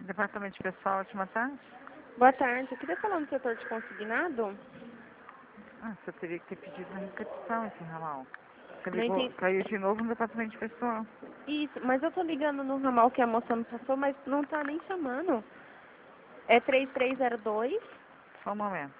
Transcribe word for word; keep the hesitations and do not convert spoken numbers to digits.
Departamento de Pessoal, última tarde? Boa tarde. Eu queria falar no setor de consignado. Ah, você teria que ter pedido na recepção esse ramal. Você Não ligou, entendi. caiu de novo no Departamento de Pessoal. Isso, mas eu tô ligando no ramal que a moça me passou, mas não tá nem chamando. É três três zero dois. Só um momento.